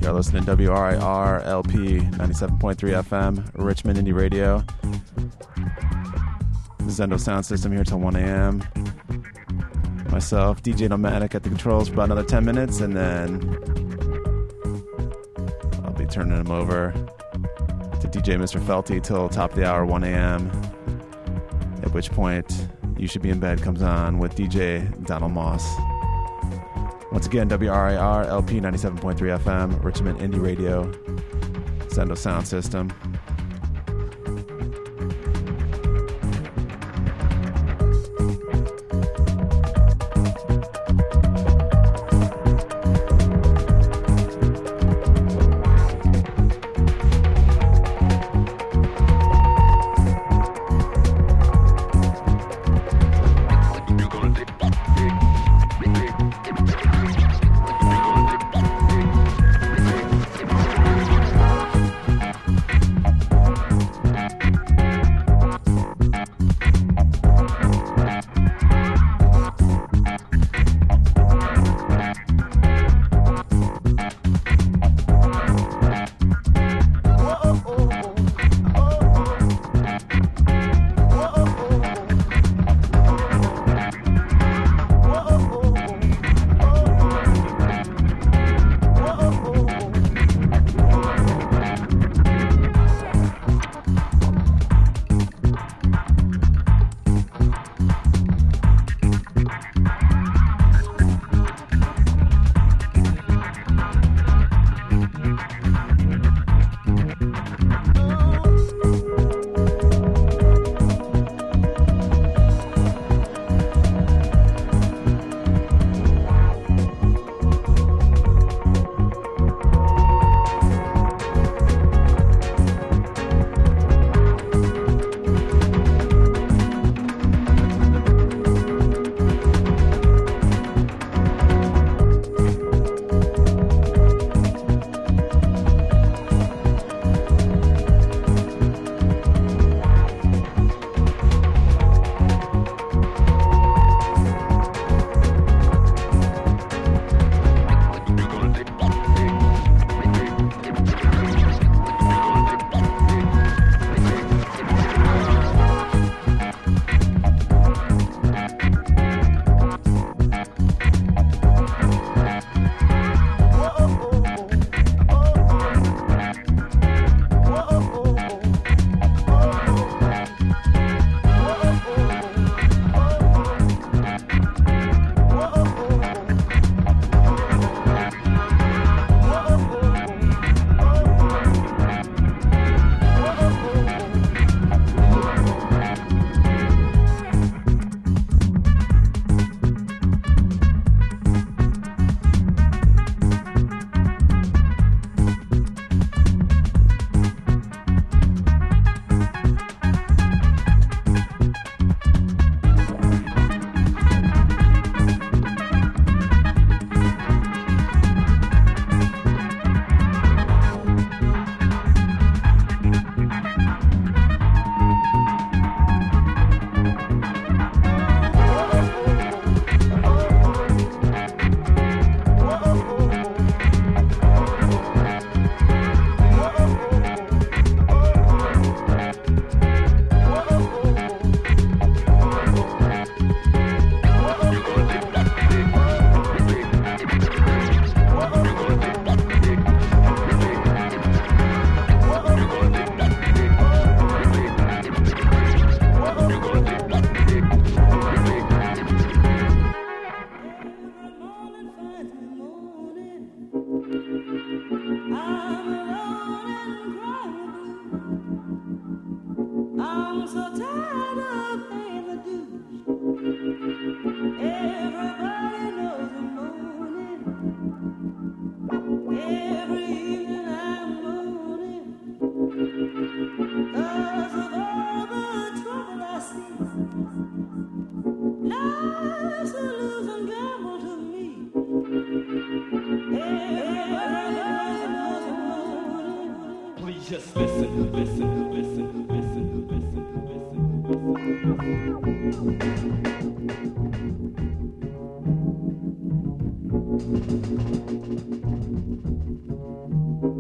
are listening to WRIR LP 97.3 FM, Richmond Indie Radio. Zendo Sound System here till 1 a.m. Myself, DJ Nomadic at the controls for about another 10 minutes, and then I'll be turning him over to DJ Mr. Felty till top of the hour, 1 a.m., at which point You Should Be in Bed comes on with DJ Donald Moss. Once again, WRIR LP 97.3 FM, Richmond Indie Radio, Zendo Sound System. Just listen, listen, listen, listen, listen, listen.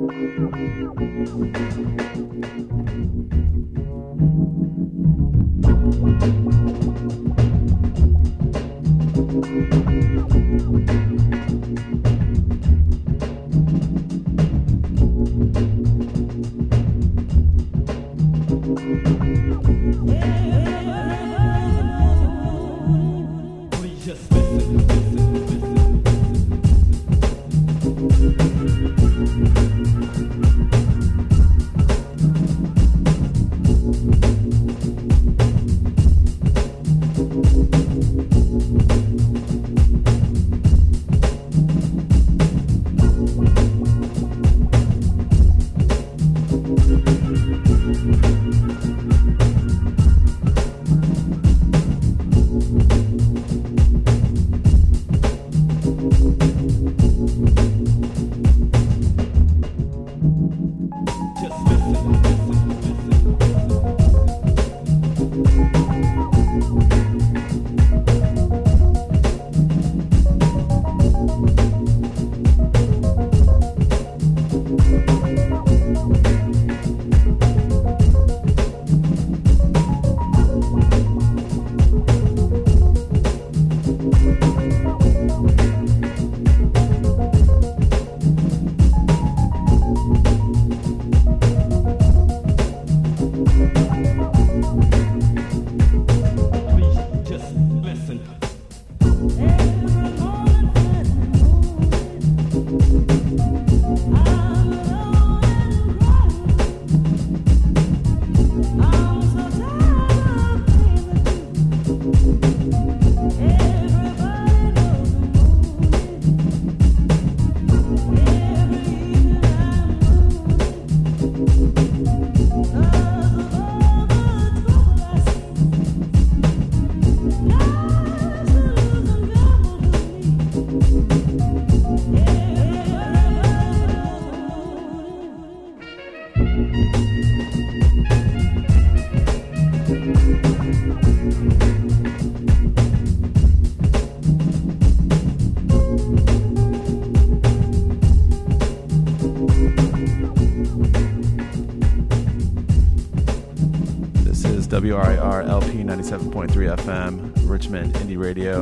WRIR LP 97.3 FM, Richmond Indie Radio.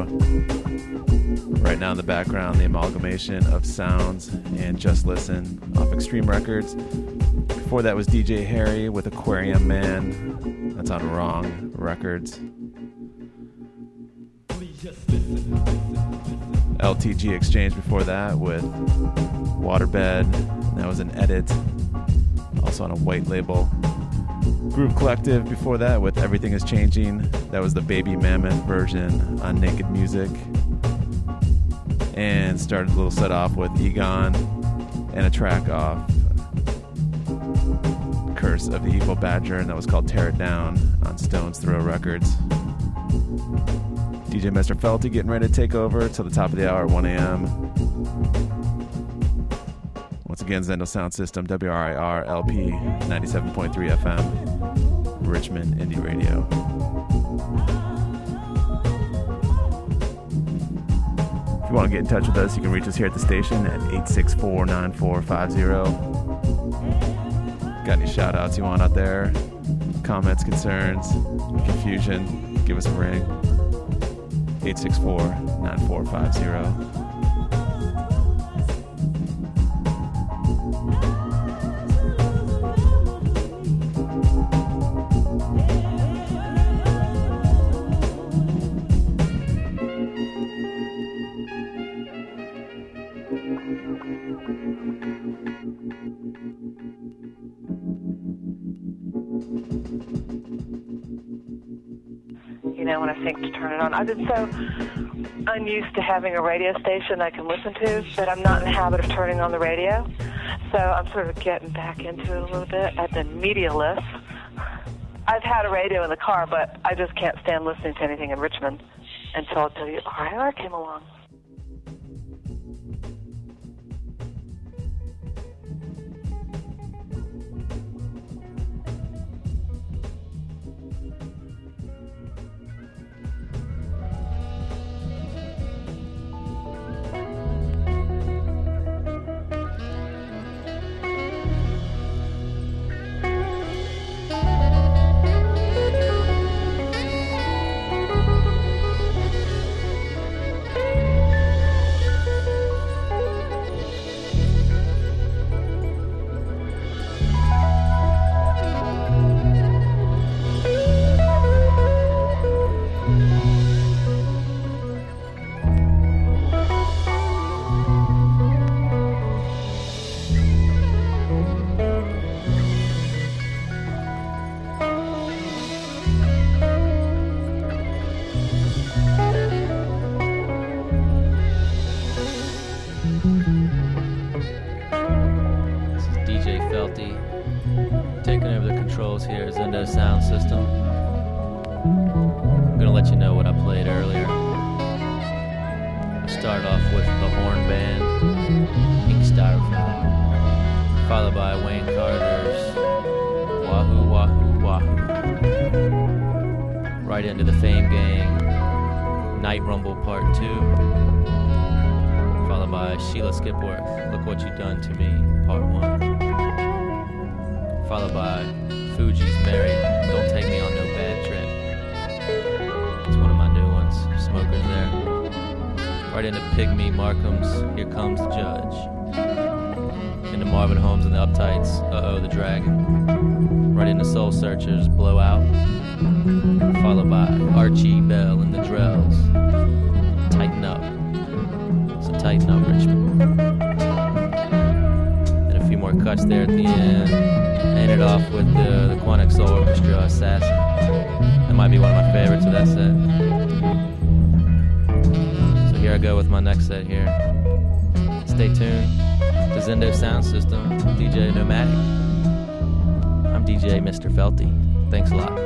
Right now in the background, the amalgamation of sounds and Just Listen off Extreme Records. Before that was DJ Harry with Aquarium Man. That's on Wrong Records. LTG Exchange before that with Waterbed. That was an edit. Also on a white label. Groove Collective before that with Everything Is Changing. That was the Baby Mammoth version on Naked Music. And started a little set off with Egon and a track off Curse of the Evil Badger, and that was called Tear It Down on Stone's Throw Records. DJ Mr. Felty getting ready to take over till the top of the hour at 1 a.m. Once again, Zendo Sound System, WRIR LP 97.3 FM, Richmond Indie Radio. If you want to get in touch with us, you can reach us here at the station at 864-9450. Got any shout outs you want out there? Comments, concerns, confusion? Give us a ring. 864-9450. When I think to turn it on. I've been so unused to having a radio station I can listen to that I'm not in the habit of turning on the radio. So I'm sort of getting back into it a little bit. I've been medialess. I've had a radio in the car, but I just can't stand listening to anything in Richmond until WRIR came along. Felty, taking over the controls here at Zendo Sound System. I'm gonna let you know what I played earlier. I started off with the horn band, Pink Styrofoam, followed by Wayne Carter's Wahoo Wahoo Wahoo. Right into the Fame Gang, Night Rumble Part 2, followed by Sheila Skipworth, Look What You Done to Me, Part 1, followed by Fuji's Mary, Don't Take Me on No Bad Trip. It's one of my new ones, Smokers there. Right into Pygmy Markham's Here Comes the Judge. Into Marvin Holmes and the Uptights, Uh-Oh the Dragon. Right into Soul Searchers, Blowout. Followed by Archie Bell and the Drells, Tighten Up. So tighten up, Richmond. And a few more cuts there at the end. Ended off with the Quantic Soul Orchestra, Assassin. That might be one of my favorites of that set. So here I go with my next set here. Stay tuned to Zendo Sound System, DJ Nomadic. I'm DJ Mr. Felty. Thanks a lot.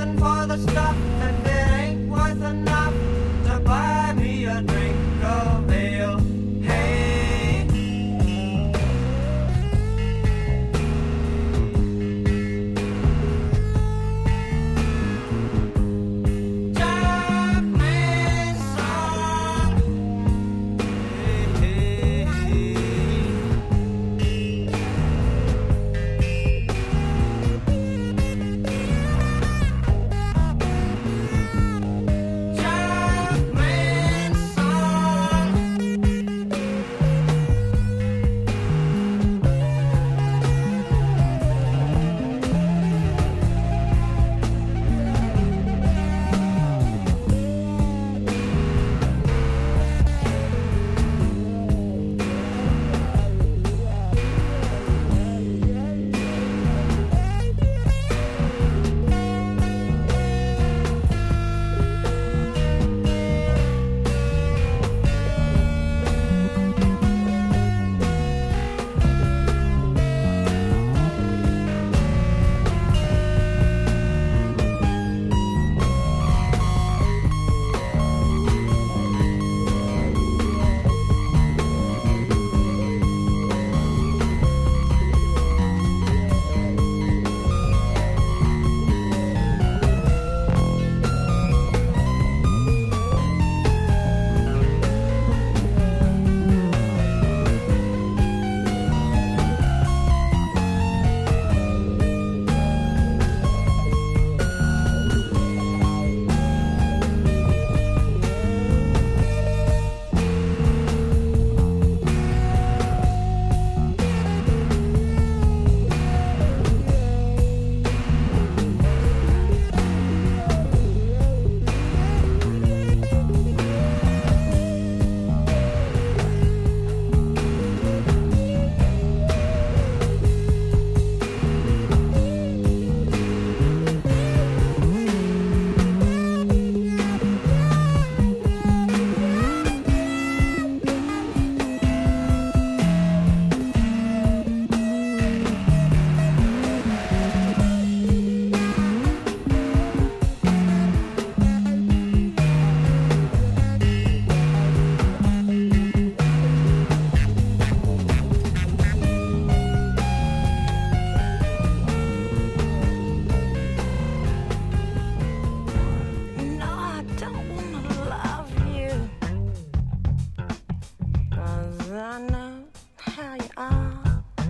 nothing for the stuff, and it ain't worth enough to buy me a drink of ale. Hey, Jackman song. Hey, Jackman song. No, I don't wanna love you, 'cause I know how you are.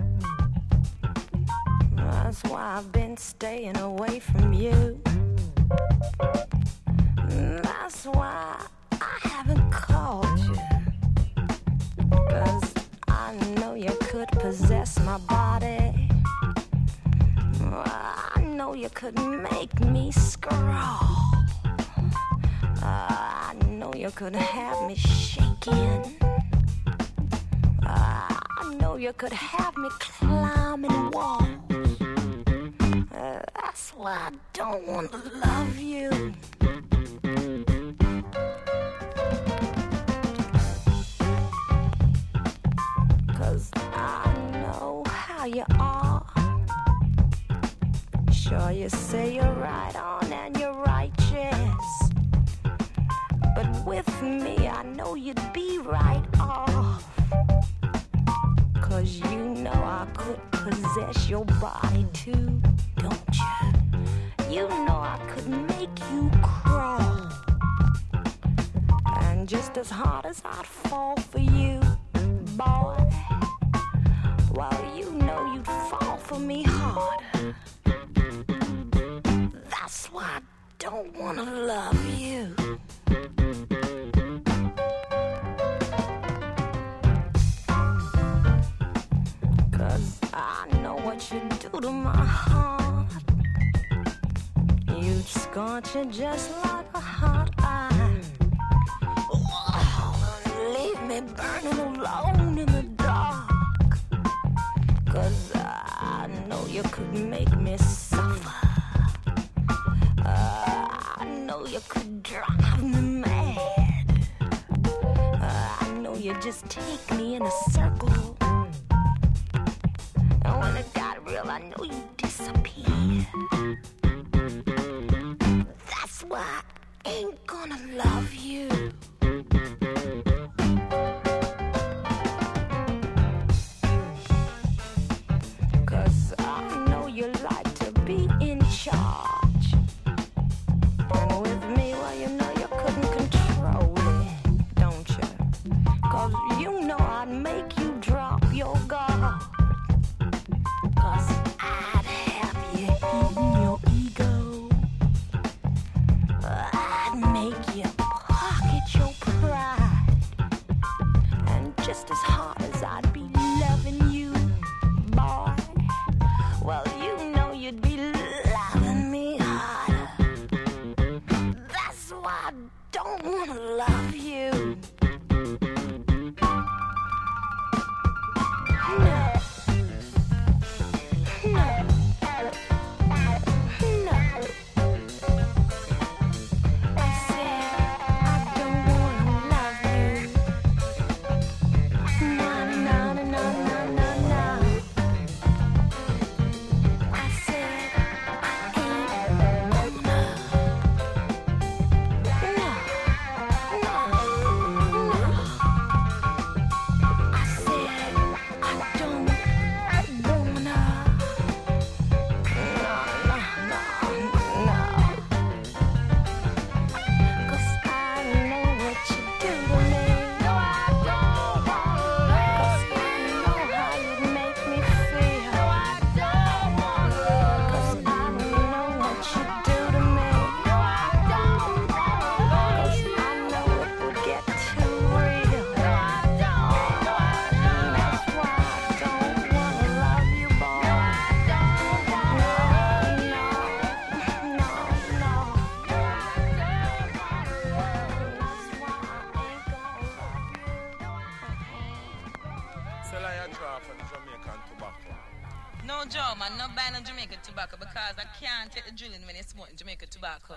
That's why I've been staying away from you. That's why I haven't called you, 'cause I know you could possess my body. I know you could make me scrawl. I know you could have me shaking. I know you could have me climbing walls. That's why I don't want to love you. 'Cause I know how you are. Sure, you say you're right on and you're righteous, but with me I know you'd be right off. 'Cause you know I could possess your body too, don't you? You know I could make you crawl. And just as hard as I'd fall for you, boy, well, you know you'd fall for me harder. That's why I don't wanna love you. I know what you do to my heart. You'd scorch it just like a hot iron. Leave me burning alone in the dark. 'Cause I know you could make me suffer. I know you could drive me mad. I know you just take me in a circle. And when it got real, I know you disappeared. why I ain't gonna love you. Cause I know you like to be in charge. And with me, well, you know you couldn't control it, don't you? Cause you know I'd make you drop your guard. Cause I'd have you eating your ego. I'd make you pocket your pride. And just as hard as I'd be loving you, boy, well, you know you'd be loving me harder. That's why I don't wanna love you. No, Joe, man, no buy no Jamaican tobacco because I can't take the drilling when it's smoking Jamaican tobacco.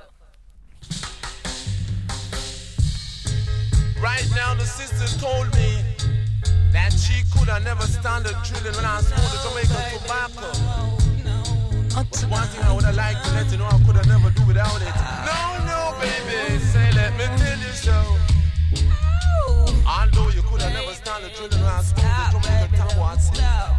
Right now, the sister told me that she could have never stand the drilling when I smoked the Jamaican tobacco. But one thing I would have liked to let you know, I could have never do without it. No, baby, say let me tell you so. Although you could have never stand the drilling when I smoked the Jamaican tobacco.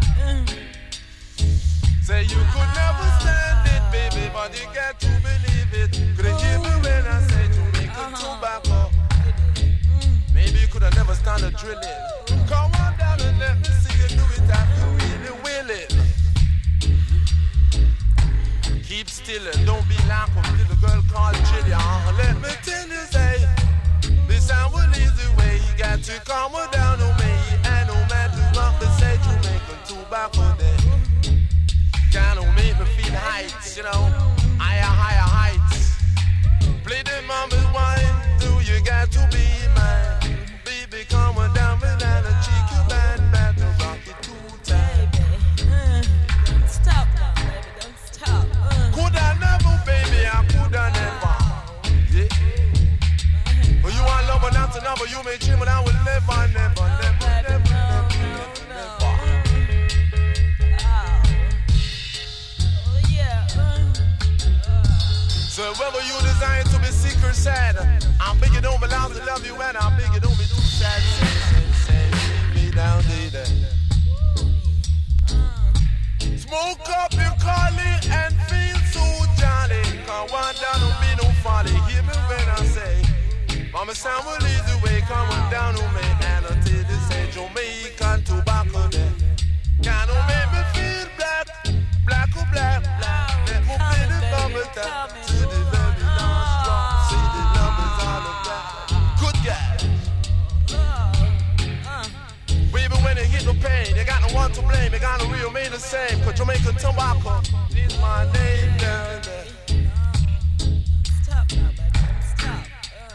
Say you could never stand it, baby, but you got to believe it. Could you hear me when I say Jamaican tobacco? Maybe you could have never stand the drilling. Come on down and let me see you do it after you really will it. Keep still and don't be like a little girl called Jillian. Let me tell you, say, this I will lead the way. You got to come down on me. And no matter what they say, Jamaican tobacco there. Kinda make me feel heights, you know, higher heights. Play the mama's wine, do you got to be mine? Baby, come on down with that cheek, you bad, to rock it too tight. Don't stop now, baby, don't stop. Could I never, baby, I could I never. Yeah. But you want love, but not to number, you may dream, but I will never. So whether you desire to be sick or sad, I'm big, you don't belong to love you, and I'm big, you don't be too sad. Say, leave me down there. Smoke up your collie and feel so jolly. Come on down, don't be no folly. Hear me when I say, Mama Sam will lead the way. Come on down on me, and until they say Jamaican tobacco there. Can you make me feel black, black or black? Let me play the bubble tap. When they hit the pain, they got no one to blame, they got no real mean the same. Cause Jamaican tobacco is my name down there. Stop now, baby, stop.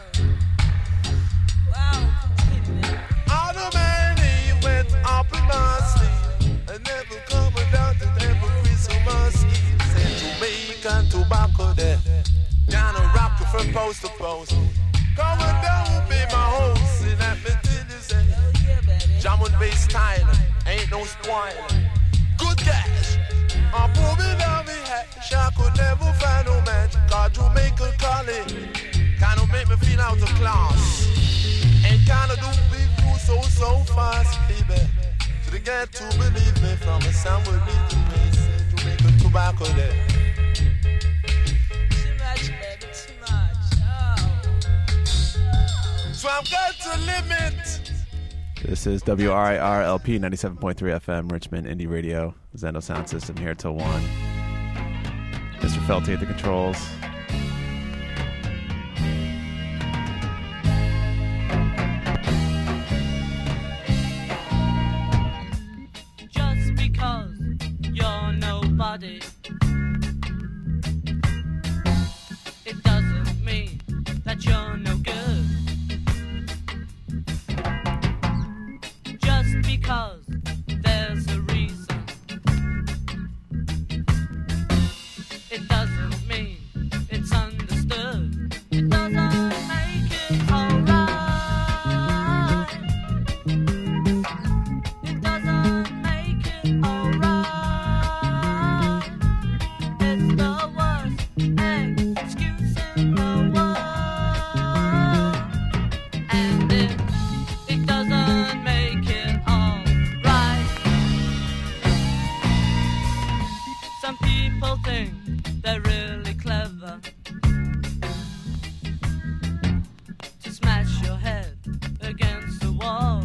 Wow, continue. All the money went up in my sleeve. I never come down to every Christmas Eve. Say Jamaican tobacco there. Gonna rock you from post to post. Coming down, be my host. And let me tell you, say, jam on bass style, ain't no spoiler. Good cash, I'm moving on me hat. I could never find no match. Cause Jamaican car folly. Kinda make me feel out of class. And kinda do big moves so fast, baby. So they get to believe me from a somewhere to me, to make a tobacco there. Too much, baby, too much. Oh. So I've got to limit. This is WRIR-LP 97.3 FM, Richmond Indie Radio, Zendo Sound System here till 1. Mr. Felty at the controls. Just because you're nobody, it doesn't mean that you're no good. Just because there's a reason, it doesn't mean it's understood. It doesn't make it alright. It doesn't make it alright. It's the worst excuse in the world. And it doesn't make it alright. Some people think they're really clever to smash your head against the wall.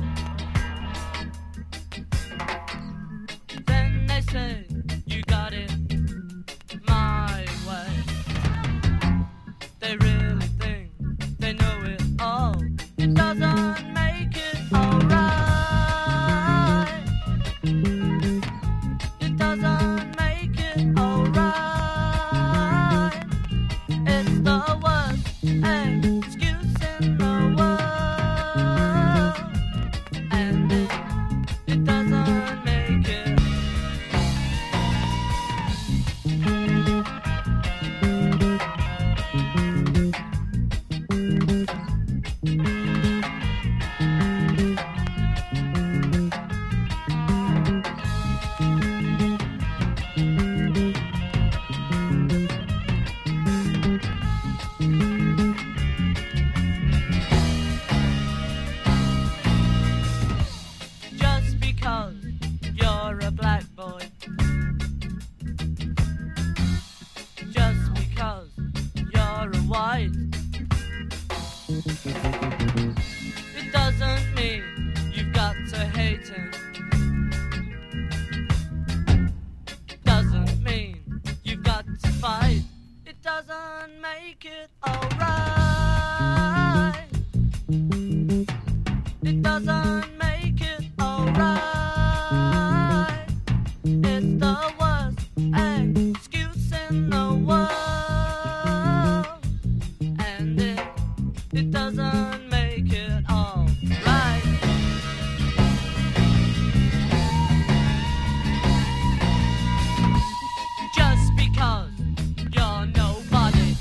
Then they say you got it my way. They really think they know it all. It doesn't make it alright. It doesn't make it alright. It's the worst excuse in the world. And it doesn't make it. Just because you're a black boy, just because you're a white, it doesn't mean you've got to hate him. Doesn't mean you've got to fight. It doesn't make it alright. It doesn't make it alright. It's the worst excuse in the world. And it doesn't make it alright. Just because you're nobody.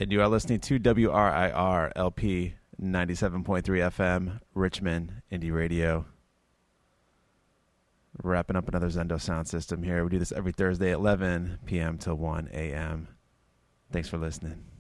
And you are listening to WRIR LP 97.3 FM, Richmond Indie Radio. Wrapping up another Zendo sound system here. We do this every Thursday at 11 p.m. till 1 a.m. Thanks for listening.